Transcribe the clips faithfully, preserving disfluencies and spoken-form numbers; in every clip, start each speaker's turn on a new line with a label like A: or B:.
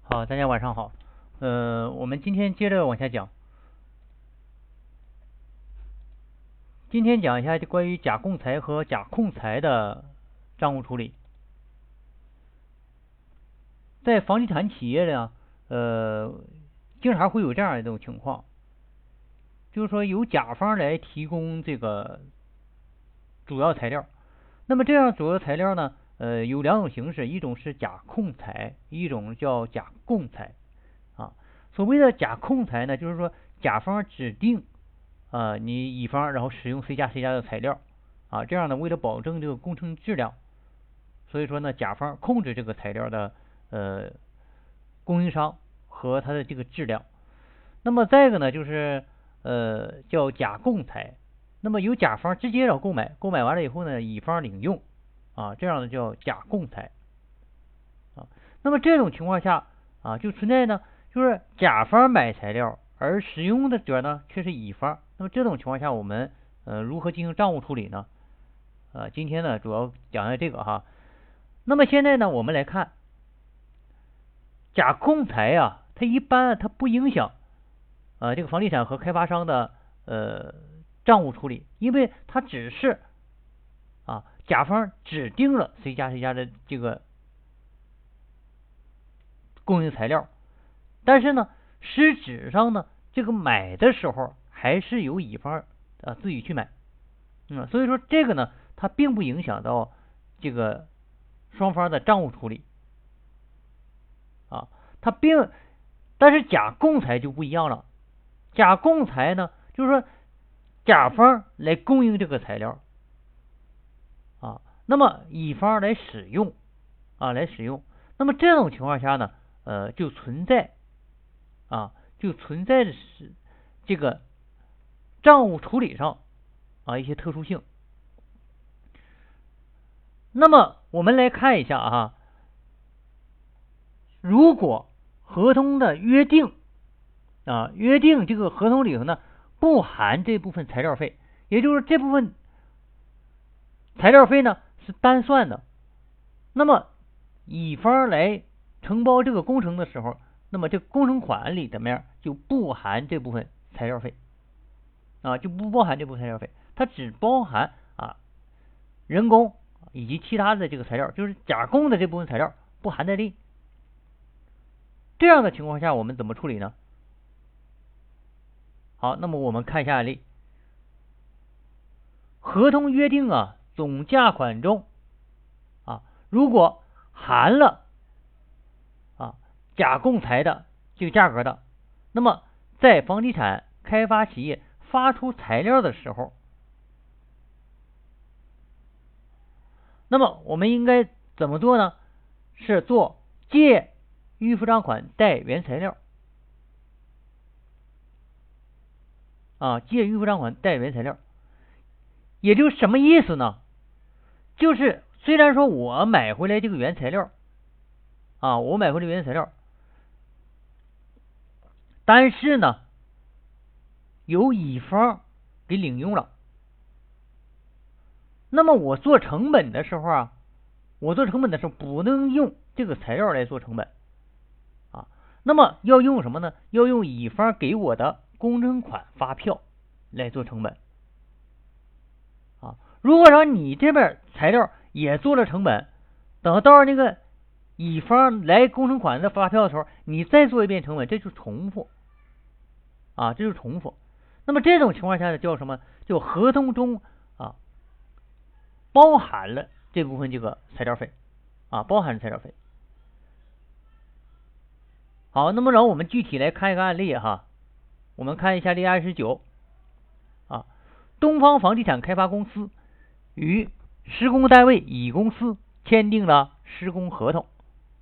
A: 好，大家晚上好。呃，我们今天接着往下讲。今天讲一下关于假共财和假控财的账务处理。在房地产企业呢，呃，经常会有这样一种情况，就是说由甲方来提供这个主要材料。那么这样主要材料呢，呃，有两种形式，一种是假控材，一种叫假共材。啊，所谓的假控材呢，就是说甲方指定啊、呃、你乙方，然后使用谁家谁家的材料啊，这样呢，为了保证这个工程质量，所以说呢，甲方控制这个材料的呃供应商和它的这个质量。那么再一个呢，就是呃叫假共材，那么由甲方直接要购买，购买完了以后呢，乙方领用啊，这样呢叫假共材啊。那么这种情况下啊，就存在呢，就是甲方买材料，而使用的者呢却是乙方。那么这种情况下，我们呃如何进行账务处理呢？呃，今天呢主要讲一下这个哈。那么现在呢，我们来看假控材啊，它一般它不影响呃这个房地产和开发商的呃账务处理，因为它只是啊甲方指定了谁家谁家的这个供应材料，但是呢，实质上呢，这个买的时候还是由乙方啊自己去买，嗯，所以说这个呢，它并不影响到这个双方的账务处理啊，它并，但是假共材就不一样了，假共材呢，就是说甲方来供应这个材料啊，那么乙方来使用啊来使用，那么这种情况下呢，呃，就存在啊，就存在的是这个账务处理上啊一些特殊性。那么我们来看一下啊，如果合同的约定啊约定这个合同里头呢不含这部分材料费，也就是这部分材料费呢是单算的，那么乙方来承包这个工程的时候，那么这个工程款里的面就不含这部分材料费啊，就不包含这部分材料费，它只包含啊人工以及其他的这个材料，就是加工的这部分材料不含在内。这样的情况下，我们怎么处理呢？好，那么我们看一下案例。合同约定啊，总价款中啊，如果含了啊假共材的这个价格的，那么在房地产开发企业发出材料的时候，那么我们应该怎么做呢？是做借预付账款贷原材料啊，借预付账款贷原材料，也就是什么意思呢？就是虽然说我买回来这个原材料啊，我买回来原材料，但是呢，由乙方给领用了。那么我做成本的时候啊，我做成本的时候不能用这个材料来做成本啊，那么要用什么呢？要用乙方给我的工程款发票来做成本啊。如果说你这边材料也做了成本，等到那个乙方来工程款的发票的时候，你再做一遍成本，这就重复啊，这就重复。那么这种情况下呢，叫什么？就合同中啊包含了这部分这个材料费啊，包含了材料费。好，那么然后我们具体来看一个案例哈，我们看一下例二十九啊，东方房地产开发公司与施工单位乙公司签订了施工合同，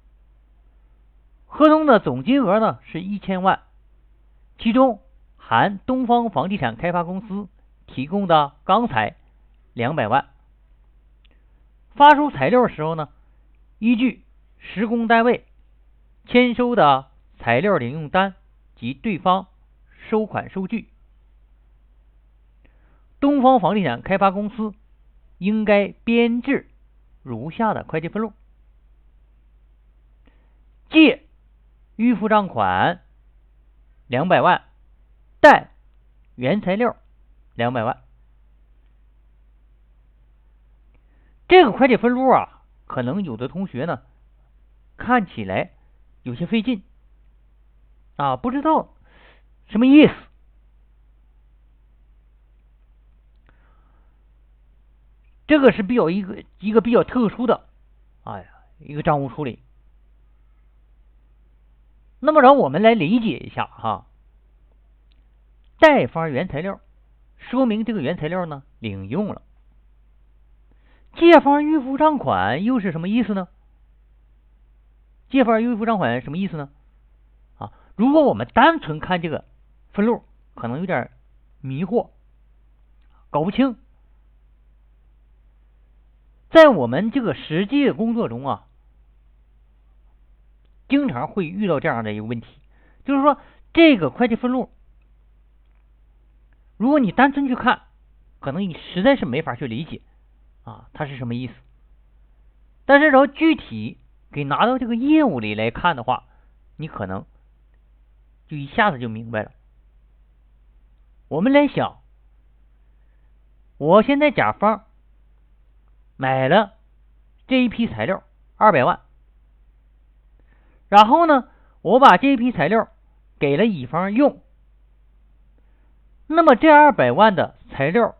A: 合同的总金额呢是一千万，其中含东方房地产开发公司提供的钢材两百万。发出材料的时候呢，依据施工单位签收的材料领用单及对方收款收据，东方房地产开发公司应该编制如下的会计分录：借预付账款两百万，贷原材料两百万。这个会计分录啊，可能有的同学呢看起来有些费劲啊，不知道什么意思。这个是比较一个一个比较特殊的，哎呀，一个账务处理。那么让我们来理解一下哈，贷方原材料，说明这个原材料呢领用了。借方预付账款又是什么意思呢？借方预付账款什么意思呢？啊，如果我们单纯看这个分录，可能有点迷惑，搞不清。在我们这个实际工作中啊，经常会遇到这样的一个问题，就是说这个会计分录，如果你单纯去看，可能你实在是没法去理解啊，它是什么意思。但是然后具体给拿到这个业务里来看的话，你可能就一下子就明白了。我们来想，我现在甲方买了这一批材料二百万，然后呢，我把这一批材料给了乙方用，那么这二百万的材料，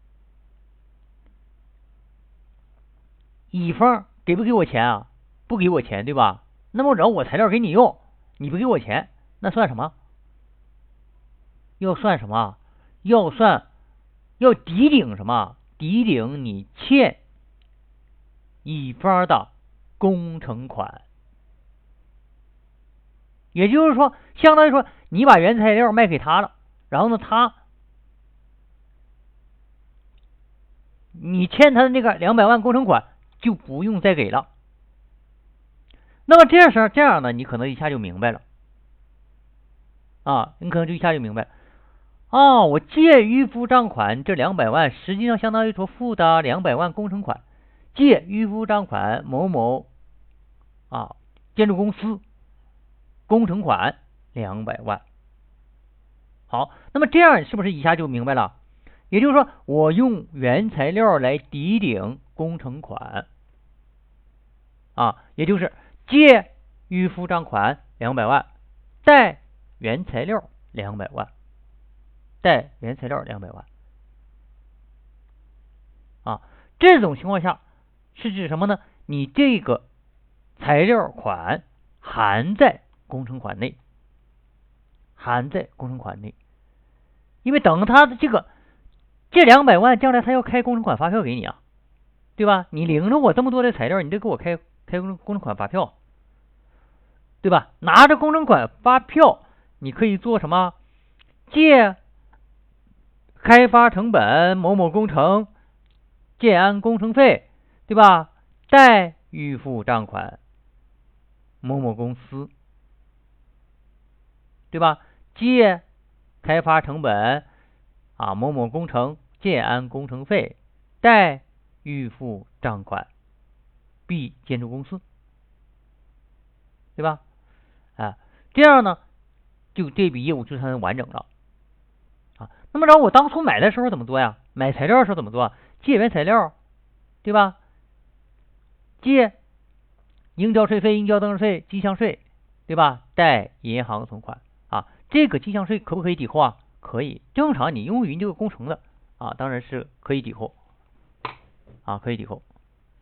A: 乙方给不给我钱啊？不给我钱，对吧？那么然后我材料给你用，你不给我钱，那算什么？要算什么？要算要抵顶什么？抵顶你欠乙方的工程款。也就是说，相当于说你把原材料卖给他了，然后呢，他你欠他的那个两百万工程款就不用再给了。那么这时候这样呢，你可能一下就明白了啊，你可能就一下就明白了。哦，我借预付账款这两百万，实际上相当于说付的两百万工程款，借预付账款某某啊建筑公司工程款两百万。好，那么这样是不是一下就明白了？也就是说，我用原材料来抵顶工程款啊，也就是借预付账款两百万，贷原材料两百万。贷原材料两百万啊，这种情况下是指什么呢？你这个材料款含在工程款内，含在工程款内，因为等他的这个这两百万将来他要开工程款发票给你啊，对吧？你领着我这么多的材料，你得给我开开工程款发票，对吧？拿着工程款发票，你可以做什么？借开发成本某某工程建安工程费，对吧？贷预付账款某某公司，对吧？借开发成本啊某某工程建安工程费，贷预付账款 B 建筑公司，对吧？啊，这样呢，就这笔业务就算完整了。那么，然后我当初买的时候怎么做呀？买材料的时候怎么做？借原材料，对吧？借应交税费、应交登记费、迹象税，对吧？贷银行存款啊，这个迹象税可不可以抵扣啊？可以，正常你用于这个工程的啊，当然是可以抵扣啊，可以抵扣。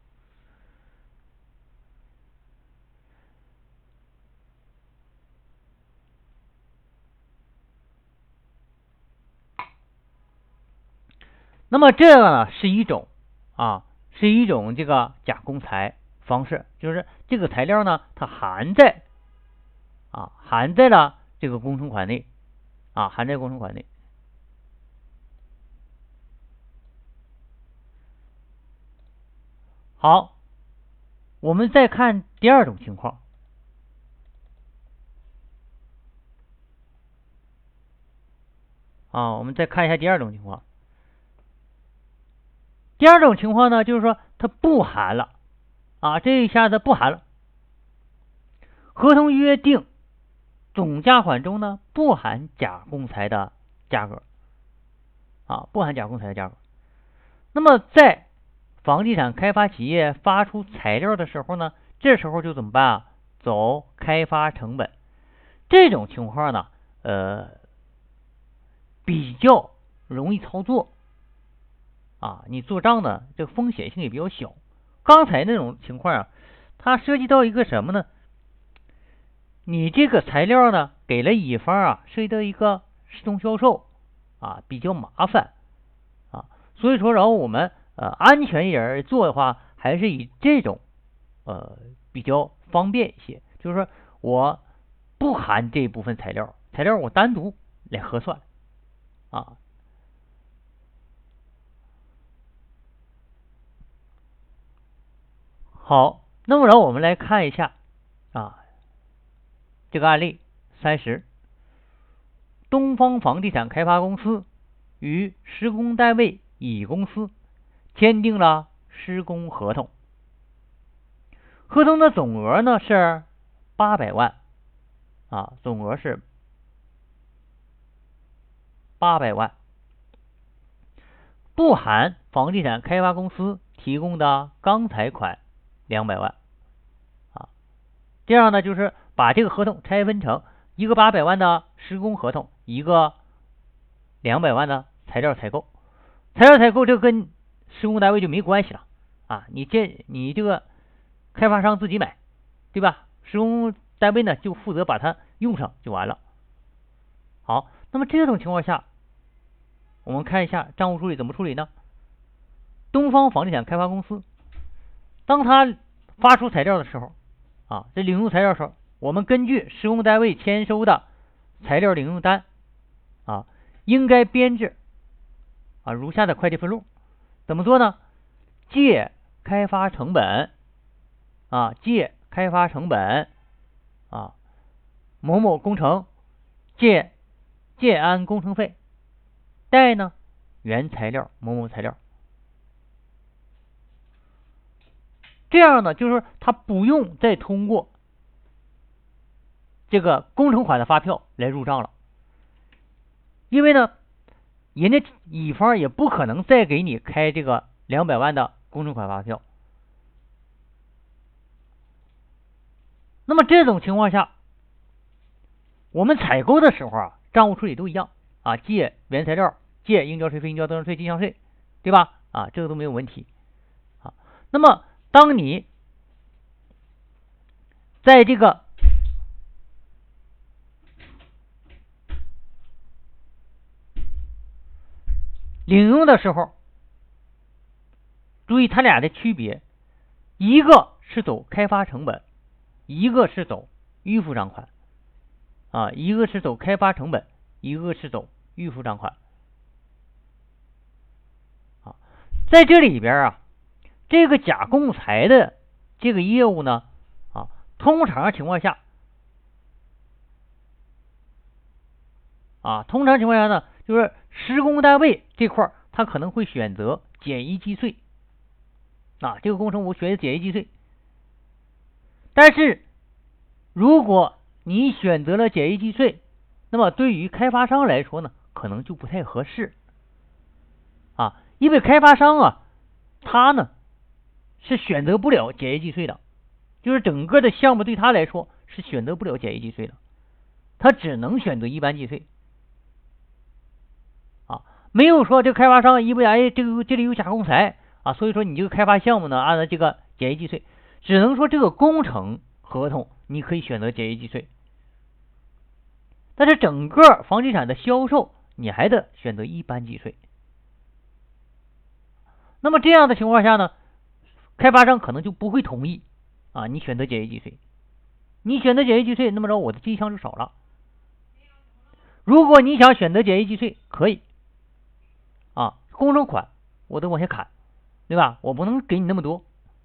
A: 那么这个呢是一种啊，是一种这个假公材方式，就是这个材料呢，它含在啊含在了这个工程款内啊，含在工程款内。好，我们再看第二种情况啊，我们再看一下第二种情况。第二种情况呢，就是说它不含了啊，这一下子不含了。合同约定总价款中呢不含甲供材的价格啊，不含甲供材的价格。那么在房地产开发企业发出材料的时候呢，这时候就怎么办啊？走开发成本。这种情况呢，呃，比较容易操作啊，你做账呢，这个风险性也比较小。刚才那种情况啊，它涉及到一个什么呢？你这个材料呢，给了乙方啊，涉及到一个视同销售啊，比较麻烦啊，所以说，然后我们呃安全一点做的话，还是以这种呃比较方便一些，就是说我不含这部分材料，材料我单独来核算啊。好，那么然后我们来看一下啊这个案例三十，东方房地产开发公司与施工单位乙公司签订了施工合同，合同的总额呢是八百万啊，总额是八百万，不含房地产开发公司提供的钢材款两百万啊。这样呢，就是把这个合同拆分成一个八百万的施工合同，一个两百万的材料采购。材料采购这个跟施工单位就没关系了啊，你这你这个开发商自己买，对吧？施工单位呢就负责把它用上就完了。好，那么这种情况下，我们看一下账务处理怎么处理呢？东方房地产开发公司，当他发出材料的时候啊，这领用材料的时候，我们根据施工单位签收的材料领用单啊，应该编制啊如下的会计分录。怎么做呢？借开发成本啊，借开发成本啊，某某工程借建安工程费，贷呢原材料某某材料。这样呢，就是他不用再通过这个工程款的发票来入账了，因为呢，人家乙方也不可能再给你开这个两百万的工程款发票。那么这种情况下，我们采购的时候啊，账务处理都一样啊，借原材料，借应交税、非应交增值税、进项税，对吧？啊，这个都没有问题啊。那么当你在这个领用的时候，注意它俩的区别，一个是走开发成本，一个是走预付账款啊，一个是走开发成本，一个是走预付账款啊。在这里边啊，这个甲供材的这个业务呢啊，通常情况下啊，通常情况下呢，就是施工单位这块他可能会选择简易计税啊，这个工程我选择简易计税。但是如果你选择了简易计税，那么对于开发商来说呢，可能就不太合适啊，因为开发商啊，他呢是选择不了简易计税的，就是整个的项目对他来说是选择不了简易计税的，他只能选择一般计税啊，没有说这个开发商因为哎这个这里有甲供材啊，所以说你这个开发项目呢按照这个简易计税，只能说这个工程合同你可以选择简易计税，但是整个房地产的销售你还得选择一般计税。那么这样的情况下呢，开发商可能就不会同意啊你选择简易计税，你选择简易计税，那么着我的进项就少了。如果你想选择简易计税，可以啊，工程款我得往下砍，对吧？我不能给你那么多。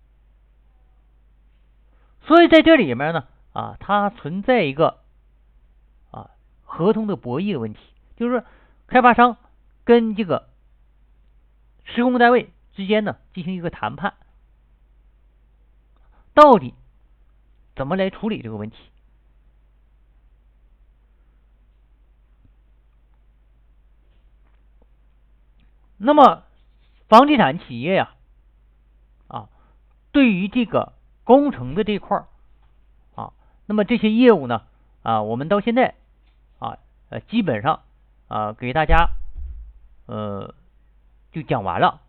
A: 所以在这里面呢啊，它存在一个啊合同的博弈的问题，就是开发商跟这个施工单位之间呢进行一个谈判，到底怎么来处理这个问题那么房地产企业呀，啊，对于这个工程的这块儿啊，那么这些业务呢，啊，我们到现在啊，呃，基本上啊，给大家呃就讲完了。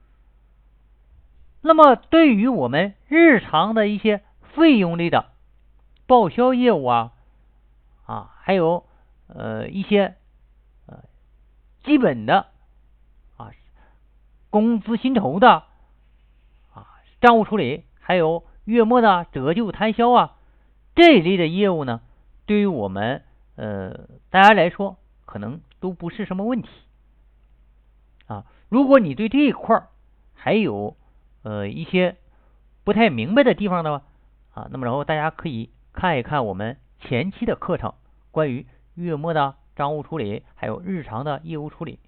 A: 那么对于我们日常的一些费用类的报销业务啊，啊，还有呃一些呃基本的啊工资薪酬的啊账务处理，还有月末的折旧摊销啊这一类的业务呢，对于我们呃大家来说，可能都不是什么问题啊。如果你对这一块儿还有呃一些不太明白的地方呢啊，那么然后大家可以看一看我们前期的课程，关于月末的账务处理，还有日常的业务处理。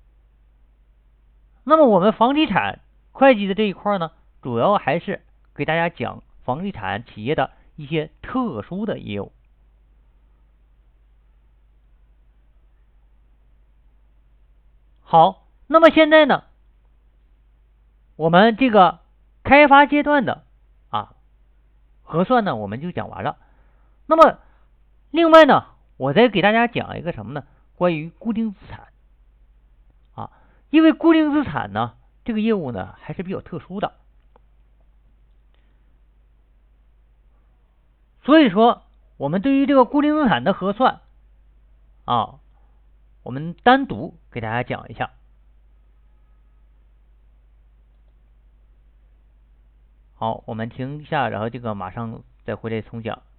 A: 那么我们房地产会计的这一块呢，主要还是给大家讲房地产企业的一些特殊的业务。好，那么现在呢，我们这个开发阶段的啊核算呢，我们就讲完了。那么另外呢，我再给大家讲一个什么呢？关于固定资产啊，因为固定资产呢，这个业务呢还是比较特殊的，所以说我们对于这个固定资产的核算啊，我们单独给大家讲一下。好，我们停一下，然后这个马上再回来重讲。